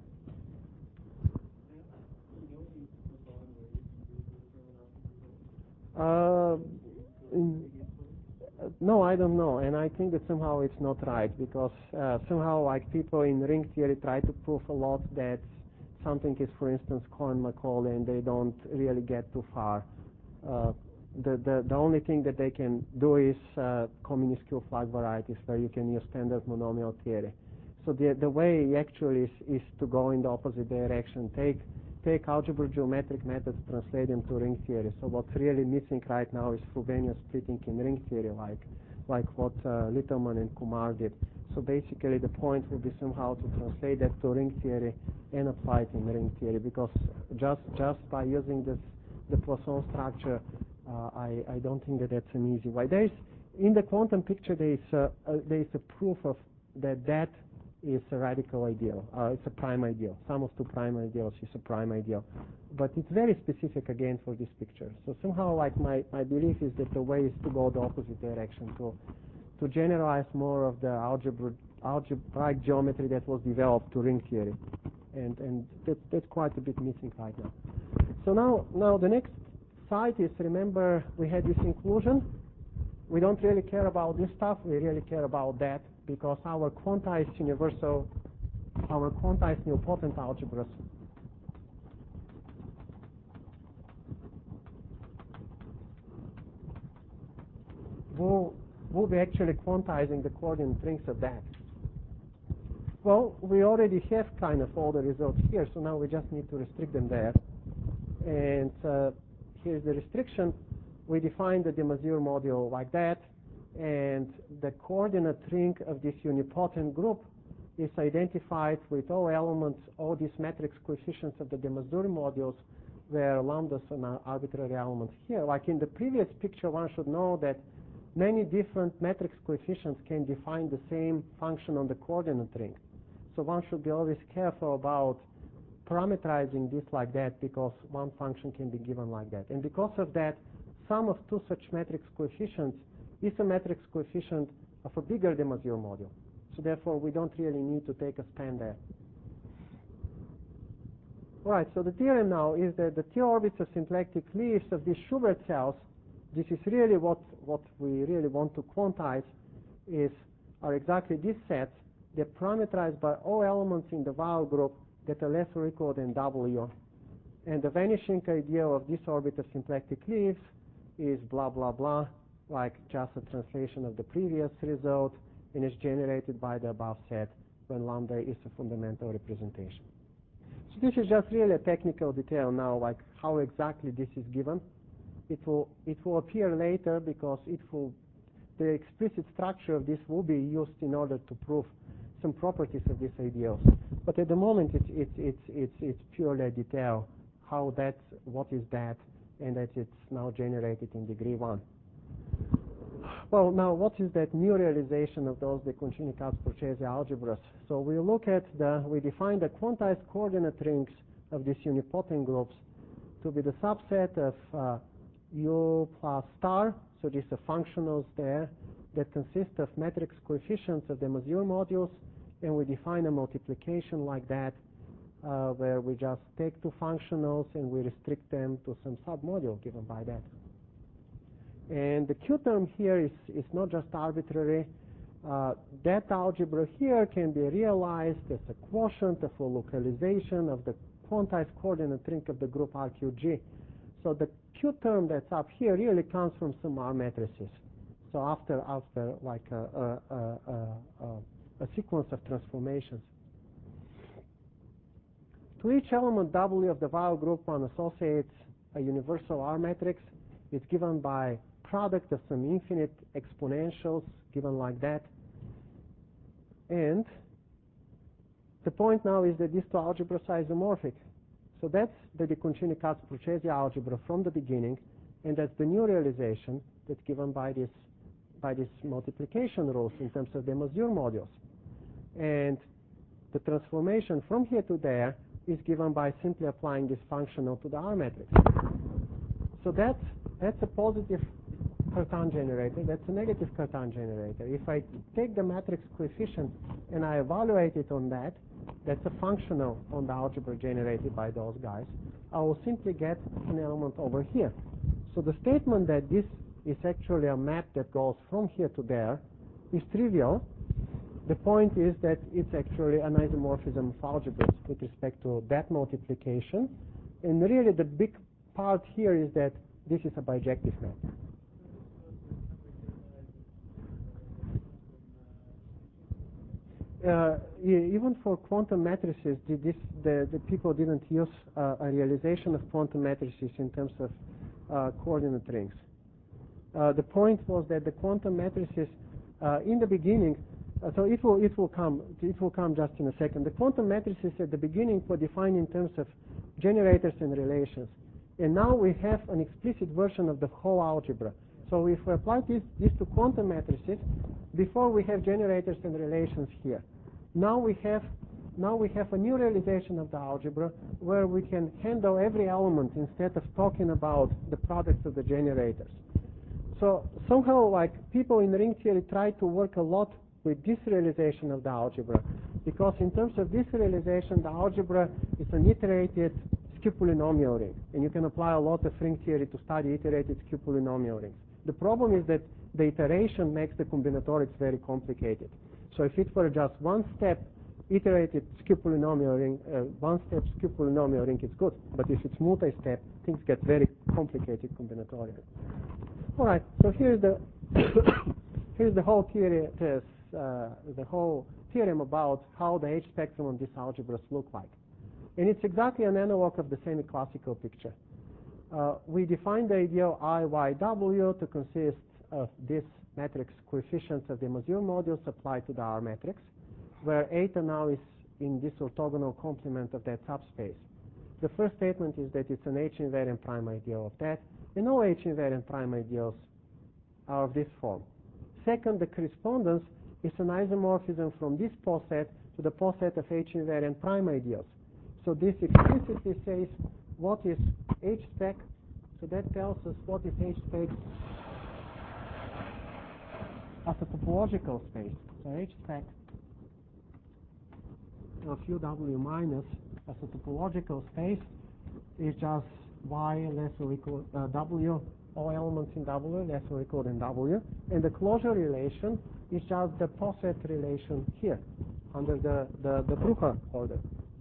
No, I don't know, and I think that somehow it's not right, because somehow like people in ring theory try to prove a lot that something is, for instance, Cohen-Macaulay, and they don't really get too far. The only thing that they can do is co-minuscule flag varieties, where you can use standard monomial theory. So the way actually is to go in the opposite direction. Take algebra geometric methods, translate them to ring theory. So what's really missing right now is Frobenius splitting in ring theory, like what Littelman and Kumar did. So basically the point will be somehow to translate that to ring theory and apply it in ring theory, because just by using the Poisson structure, I don't think that that's an easy way. In the quantum picture there is a proof of that is a radical ideal. It's a prime ideal. Sum of two prime ideals is a prime ideal. But it's very specific again for this picture. So somehow like my belief is that the way is to go the opposite direction, to generalize more of the algebraic geometry that was developed to ring theory. And that's quite a bit missing right now. So now the next side is, remember we had this inclusion. We don't really care about this stuff, we really care about that, because our quantized nilpotent algebras will be actually quantizing the coordinate rings of that. Well, we already have kind of all the results here, so now we just need to restrict them there. And here's the restriction. We define the de Mazur module like that, and the coordinate ring of this unipotent group is identified with all elements, all these matrix coefficients of the de Mazur modules, where lambdas are arbitrary elements here. Like in the previous picture, one should know that many different matrix coefficients can define the same function on the coordinate ring. So one should be always careful about parameterizing this like that, because one function can be given like that. And because of that, sum of two such matrix coefficients is a matrix coefficient of a bigger de Mazur module. So therefore, we don't really need to take a span there. All right, so the theorem now is that the T orbits of symplectic leaves of these Schubert cells, this is really what we really want to quantize, are exactly these sets. They're parameterized by all elements in the Weyl group that are less or equal than W. And the vanishing ideal of this orbit of symplectic leaves is blah, blah, blah, like just a translation of the previous result, and is generated by the above set when lambda is a fundamental representation. So this is just really a technical detail now, like how exactly this is given. It will appear later, because the explicit structure of this will be used in order to prove some properties of these ideals. But at the moment, it's purely a detail, what is that, and that it's now generated in degree 1. Well, now what is that new realization of those de Concini-Katz-Borghese algebras? So we define the quantized coordinate rings of these unipotent groups to be the subset of U plus star, so these are functionals there that consist of matrix coefficients of the Mazur modules, and we define a multiplication like that where we just take two functionals and we restrict them to some submodule given by that. And the Q term here is not just arbitrary. That algebra here can be realized as a quotient of a localization of the quantized coordinate ring of the group RQG. So the Q term that's up here really comes from some R matrices. So after like a sequence of transformations. To each element W of the Weyl group, one associates a universal R matrix. It's given by product of some infinite exponentials given like that. And the point now is that these two algebras are isomorphic. So that's the de Concini-Katz-Borghese algebra from the beginning, and that's the new realization that's given by this multiplication rules in terms of the Mazur modules. And the transformation from here to there is given by simply applying this functional to the R matrix. So that's a positive Cartan generator. That's a negative Cartan generator. If I take the matrix coefficient and I evaluate it on that, that's a functional on the algebra generated by those guys, I will simply get an element over here. So the statement that this is actually a map that goes from here to there is trivial. The point is that it's actually an isomorphism of algebras with respect to that multiplication. And really the big part here is that this is a bijective map. Even for quantum matrices, the people didn't use a realization of quantum matrices in terms of coordinate rings. The point was that the quantum matrices in the beginning, so it will come just in a second. The quantum matrices at the beginning were defined in terms of generators and relations, and now we have an explicit version of the whole algebra. So if we apply these to quantum matrices, before we have generators and relations here. Now we have a new realization of the algebra where we can handle every element instead of talking about the products of the generators. So somehow, like, people in ring theory try to work a lot with this realization of the algebra, because in terms of this realization, the algebra is an iterated skew polynomial ring, and you can apply a lot of ring theory to study iterated skew polynomial rings. The problem is that the iteration makes the combinatorics very complicated. So if it were just one-step iterated skew polynomial ring, one-step skew polynomial ring is good. But if it's multi-step, things get very complicated combinatorially. All right. So here's the here's the whole theory, the whole theorem about how the H spectrum on these algebras look like, and it's exactly an analog of the semi-classical picture. We define the ideal IYW to consist of this matrix coefficients of the Mazur modules applied to the R matrix, where eta now is in this orthogonal complement of that subspace. The first statement is that it's an H invariant prime ideal of that, and all H invariant prime ideals are of this form. Second, the correspondence is an isomorphism from this poset to the poset of H invariant prime ideals. So this explicitly says what is H spec, so that tells us what is H spec as a topological space. So H spec of UW minus as a topological space is just Y less or equal W, all elements in W less or equal than W, and the closure relation is just the poset relation here under the Brucher order.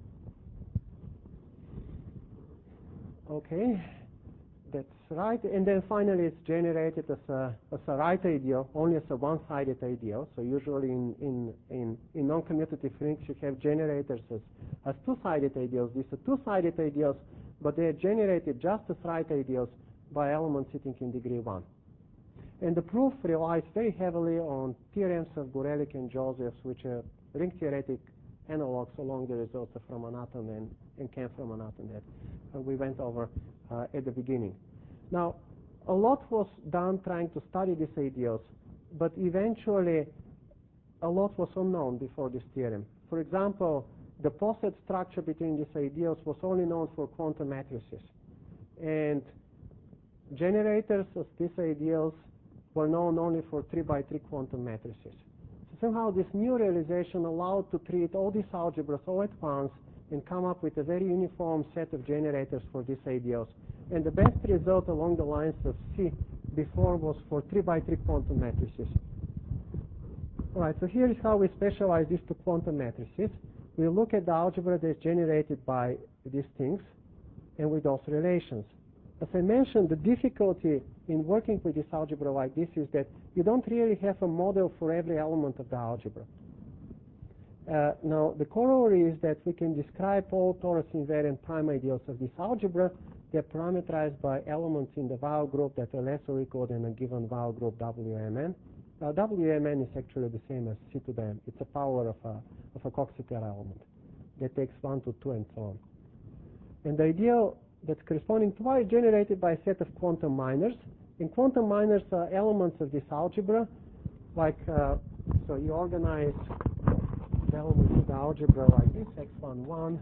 Okay, that's right. And then finally it's generated as a right ideal, only as a one-sided ideal. So usually in non-commutative rings you have generators as two-sided ideals. These are two-sided ideals, but they are generated just as right ideals by elements sitting in degree 1. And the proof relies very heavily on theorems of Gorelick and Josephs, which are ring theoretic analogs along the results of Ramanathan and Ken Ramanathan that we went over at the beginning. Now, a lot was done trying to study these ideals but eventually a lot was unknown before this theorem. For example, the poset structure between these ideals was only known for quantum matrices, and generators of these ideals were known only for 3 by 3 quantum matrices. So somehow this new realization allowed to treat all these algebras all at once and come up with a very uniform set of generators for these ideals. And the best result along the lines of C before was for 3 by 3 quantum matrices. All right, so here is how we specialize these two quantum matrices. We look at the algebra that's generated by these things and with those relations. As I mentioned, the difficulty in working with this algebra like this is that you don't really have a model for every element of the algebra. Now, the corollary is that we can describe all torus invariant prime ideals of this algebra. They're parameterized by elements in the Weyl group that are less or equal than a given Weyl group WMN. WMN is actually the same as C to the M. It's a power of a Coxeter element that takes 1 to 2 and so on. And the ideal that's corresponding to Y is generated by a set of quantum minors. And quantum minors are elements of this algebra, like, so you organize the elements of the algebra like this, x11,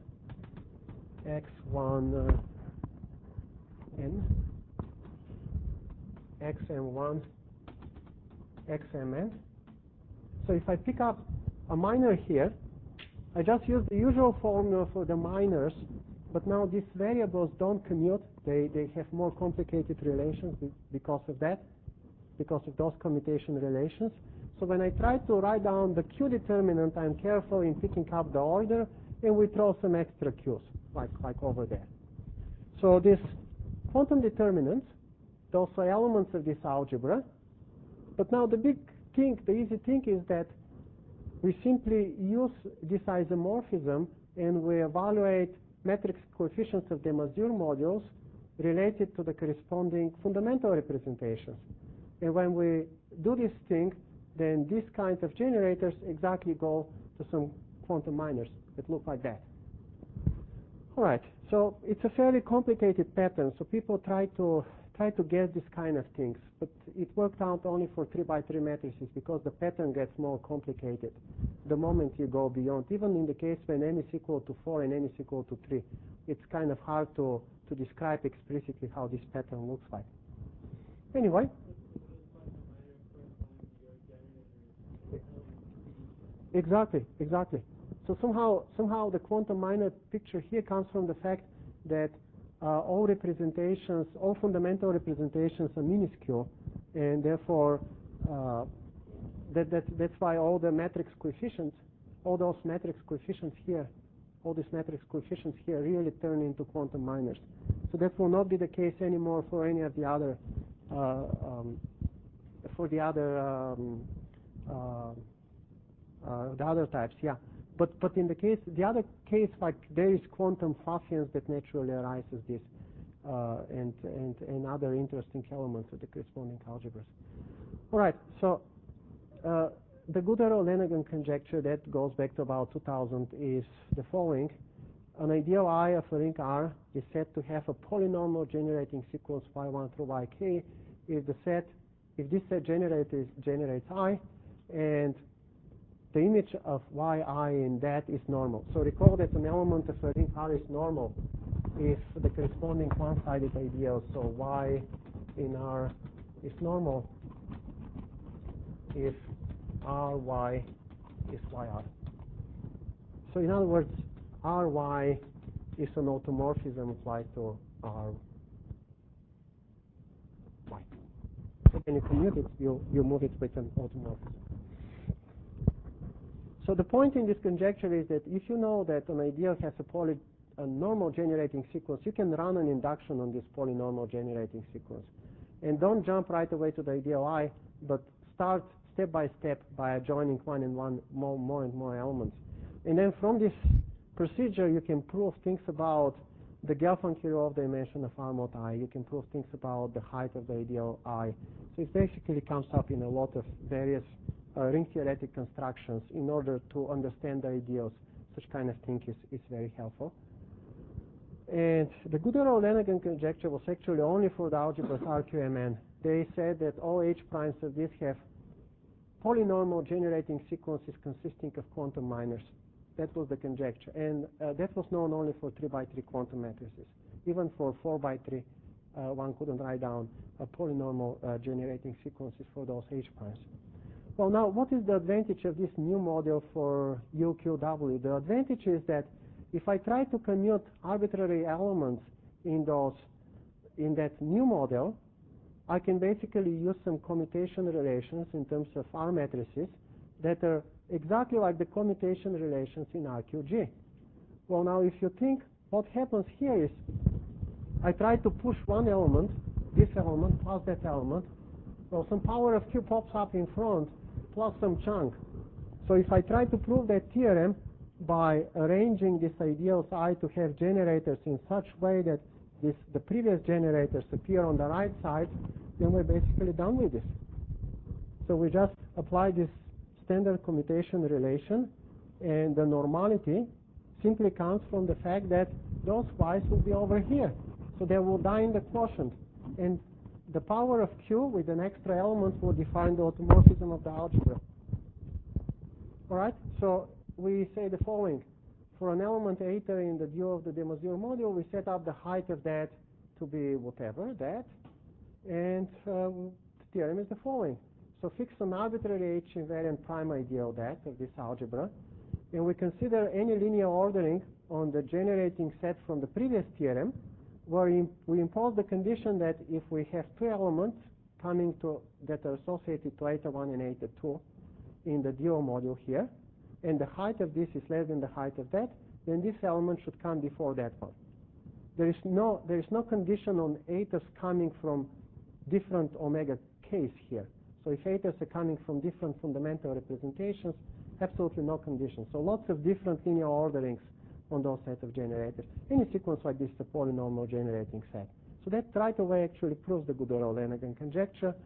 x1 n, xm1, xmn. So if I pick up a minor here, I just use the usual formula for the minors, but now these variables don't commute. They have more complicated relations because of that, because of those commutation relations. So when I try to write down the Q determinant, I'm careful in picking up the order, and we throw some extra Q's, like over there. So these quantum determinants, those are elements of this algebra. But now the big thing, the easy thing is that we simply use this isomorphism and we evaluate matrix coefficients of the Mazur modules related to the corresponding fundamental representations. And when we do this thing, then these kinds of generators exactly go to some quantum minors that look like that. All right, so it's a fairly complicated pattern, so people try to guess this kind of things, but it worked out only for 3 by 3 matrices because the pattern gets more complicated the moment you go beyond. Even in the case when n is equal to 4 and n is equal to 3, it's kind of hard to describe explicitly how this pattern looks like. Anyway. Exactly. So somehow the quantum minor picture here comes from the fact that all representations, all fundamental representations are minuscule, and therefore that's why all the matrix coefficients, all those matrix coefficients here, all these matrix coefficients here really turn into quantum minors. So that will not be the case anymore for any of the other the other types, yeah. But in the other case, like there is quantum Pfaffians that naturally arises this, and other interesting elements of the corresponding algebras. All right, so the Goodero-Lanagan conjecture that goes back to about 2000 is the following: an ideal I of a ring R is said to have a polynomial generating sequence y1 through yk if this set generates I, and the image of yi in that is normal. So recall that an element of a ring R is normal if the corresponding one-sided ideal, so y in R is normal if Ry is yr. So in other words, Ry is an automorphism applied to Ry. So when you commute it, you move it with an automorphism. So the point in this conjecture is that if you know that an ideal has a normal generating sequence, you can run an induction on this polynomial generating sequence. And don't jump right away to the ideal I, but start step by step by adjoining one and more elements. And then from this procedure, you can prove things about the Gelfand-Kirov dimension of R mod I. You can prove things about the height of the ideal I. So it basically comes up in a lot of various ring theoretic constructions in order to understand the ideals. Such kind of thing is very helpful. And the Goodero-Lanagan conjecture was actually only for the algebras RQMN. They said that all H primes of this have polynormal generating sequences consisting of quantum minors. That was the conjecture. And that was known only for 3x3 quantum matrices. Even for 4x3, one couldn't write down polynormal generating sequences for those H primes. Well, now, what is the advantage of this new model for UQW? The advantage is that if I try to commute arbitrary elements in that new model, I can basically use some commutation relations in terms of R matrices that are exactly like the commutation relations in RQG. Well, now, if you think what happens here is I try to push one element, this element plus that element. Well, some power of Q pops up in front plus some chunk. So if I try to prove that theorem by arranging these ideals I to have generators in such way that the previous generators appear on the right side, then we're basically done with this. So we just apply this standard commutation relation, and the normality simply comes from the fact that those y's will be over here. So they will die in the quotient. And the power of Q with an extra element will define the automorphism of the algebra. All right? So we say the following. For an element eta in the duo of the de Maussure module, we set up the height of that to be whatever, that. And the theorem is the following. So fix an arbitrary H invariant prime ideal that of this algebra. And we consider any linear ordering on the generating set from the previous theorem, where we impose the condition that if we have two elements coming that are associated to eta 1 and eta 2 in the duo module here, and the height of this is less than the height of that, then this element should come before that one. There is no condition on etas coming from different omega k's here. So if etas are coming from different fundamental representations, absolutely no condition. So lots of different linear orderings on those sets of generators. Any sequence like this is a polynomial generating set. So that right away actually proves the Goodell-Lanagan conjecture.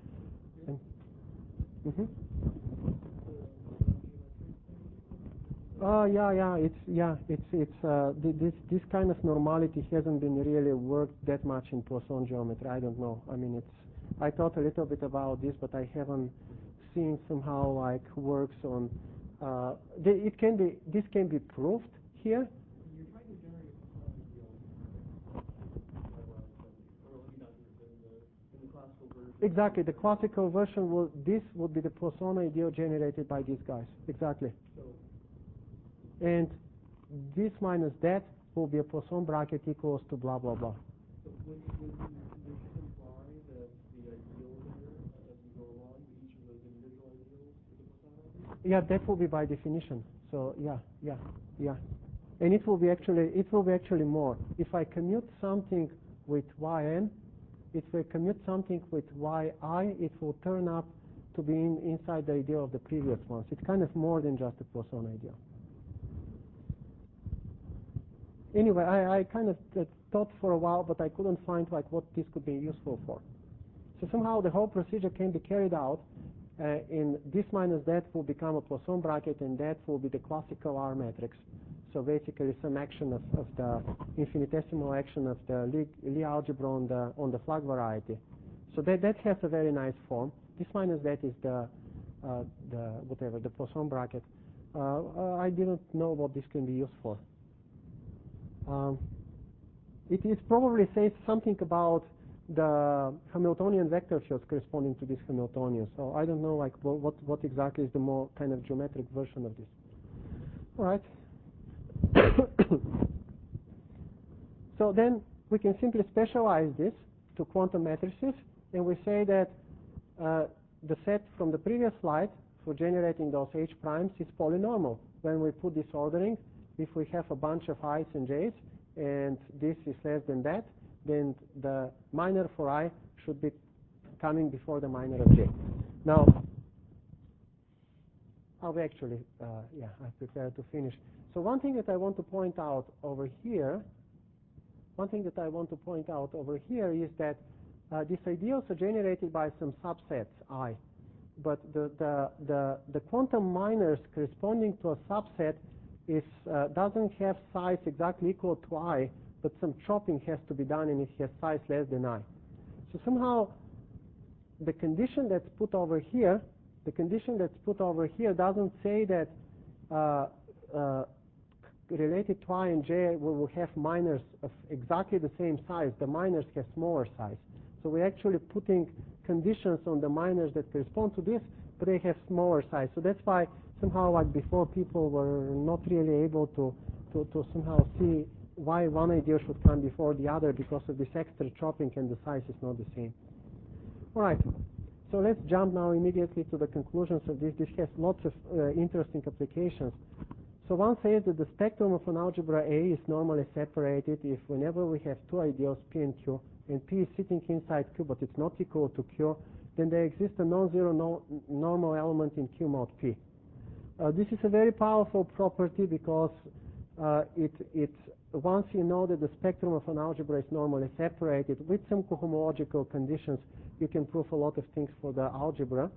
This kind of normality hasn't been really worked that much in Poisson geometry. I don't know. I mean, I thought a little bit about this, but I haven't seen somehow like works on. This can be proved here. You're trying to generate in the classical version. Exactly. The classical version this would be the Poisson ideal generated by these guys. Exactly. And this minus that will be a Poisson bracket equals to blah, blah, blah. So would you imply that the ideals here, as you go along, each of those individual ideals is a Poisson ideal? Yeah, that will be by definition. So yeah. And it will be actually more. If I commute something with yn, if I commute something with yi, it will turn up to be inside the ideal of the previous ones. It's kind of more than just a Poisson ideal. Anyway, I kind of thought for a while, but I couldn't find like what this could be useful for. So somehow the whole procedure can be carried out in this minus that will become a Poisson bracket, and that will be the classical R matrix. So basically some action of the infinitesimal action of the Lie algebra on the Flach variety. So that has a very nice form. This minus that is the Poisson bracket. I didn't know what this can be used for. It probably says something about the Hamiltonian vector fields corresponding to this Hamiltonian. So I don't know like what exactly is the more kind of geometric version of this. All right. So then we can simply specialize this to quantum matrices, and we say that the set from the previous slide for generating those H primes is polynormal. When we put this ordering, if we have a bunch of i's and j's, and this is less than that, then the minor for I should be coming before the minor of j. Now, I'll be actually, I'm prepared to finish. So one thing that I want to point out over here, is that these ideals are generated by some subsets I, but the quantum minors corresponding to a subset doesn't have size exactly equal to I, but some chopping has to be done, and it has size less than I. So somehow the condition that's put over here, The condition that's put over here doesn't say that related to I and J we will have minors of exactly the same size. The minors have smaller size. So we're actually putting conditions on the minors that correspond to this, but they have smaller size. So that's why somehow, like before, people were not really able to somehow see why one ideal should come before the other because of this extra chopping and the size is not the same. All right. So let's jump now immediately to the conclusions of this. This has lots of interesting applications. So one says that the spectrum of an algebra A is normally separated if whenever we have two ideals P and Q, and P is sitting inside Q but it's not equal to Q, then there exists a non-zero normal element in Q mod P. This is a very powerful property because once you know that the spectrum of an algebra is normally separated with some cohomological conditions, you can prove a lot of things for the algebra.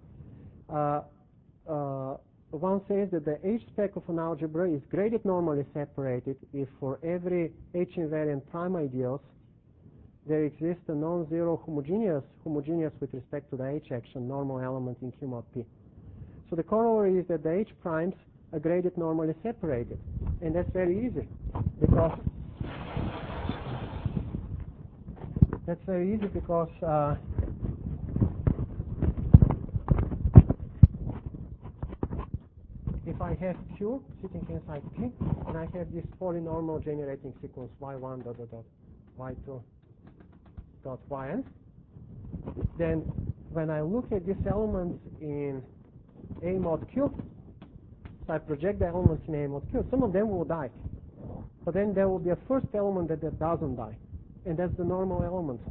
One says that the H-spec of an algebra is graded normally separated if for every H-invariant prime ideals there exists a non-zero homogeneous with respect to the H-action normal element in Q mod P. So the corollary is that the H primes are graded normally separated. And that's very easy because if I have Q sitting inside P and I have this polynormal generating sequence y1 dot dot dot y2 dot yn, then when I look at these elements in A mod Q, so I project the elements in A mod Q, some of them will die. But then there will be a first element that doesn't die. And that's the normal element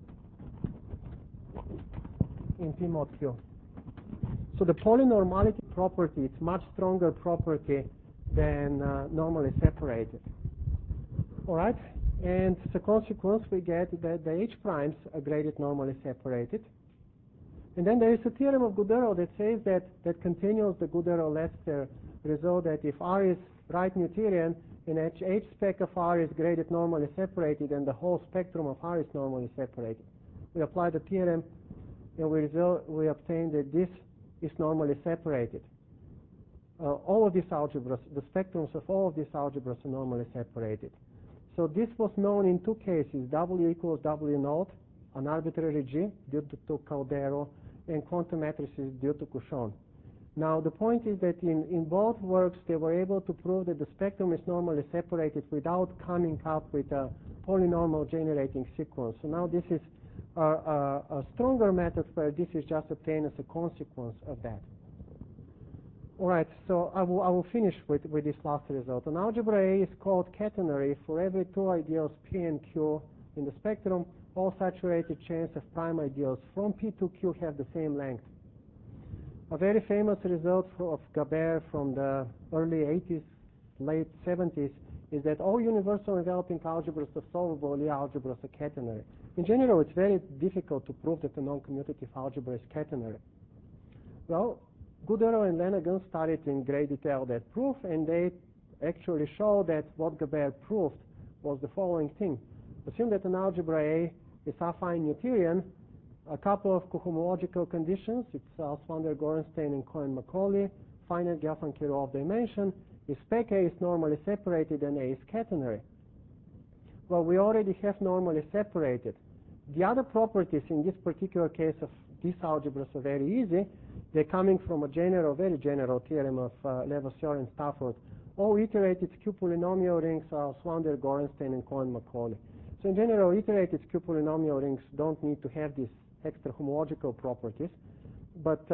in P mod Q. So the polynormality property, it's much stronger property than normally separated. All right? And as a consequence, we get that the H primes are graded normally separated. And then there is a theorem of Goodero that says that continues the Goodero-Lester result that if R is right Noetherian and H spec of R is graded normally separated and the whole spectrum of R is normally separated. We apply the theorem and we obtain that this is normally separated. All of these algebras, the spectrums of all of these algebras are normally separated. So this was known in two cases, W equals W naught, an arbitrary G due to Caldero, and quantum matrices due to Cushon. Now the point is that in both works they were able to prove that the spectrum is normally separated without coming up with a polynormal generating sequence. So now this is a stronger method where this is just obtained as a consequence of that. All right, so I will finish with this last result. An algebra A is called catenary for every two ideals P and Q in the spectrum. All saturated chains of prime ideals from P to Q have the same length. A very famous result of Gabert from the early 80s, late 70s is that all universal enveloping algebras of solvable Lie algebras are catenary. In general, it's very difficult to prove that a non-commutative algebra is catenary. Well, Goodero and Lanagan studied in great detail that proof, and they actually show that what Gabert proved was the following thing. Assume that an algebra A is affine Noetherian, a couple of cohomological conditions, it's Alswander, Gorenstein, and Cohen-Macaulay, finite Gelfand-Kirov dimension, if spec A is normally separated and A is catenary. Well, we already have normally separated. The other properties in this particular case of these algebras are very easy. They're coming from a very general theorem of Lavoisier and Stafford. All iterated Q polynomial rings are Alswander, Gorenstein, and Cohen-Macaulay. So in general, iterated Q polynomial rings don't need to have these extra homological properties, but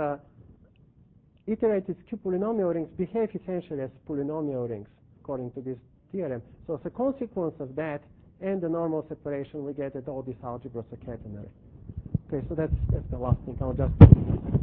iterated Q polynomial rings behave essentially as polynomial rings according to this theorem. So as a consequence of that and the normal separation, we get that all these algebras are catenary. Okay, so that's the last thing. I'll just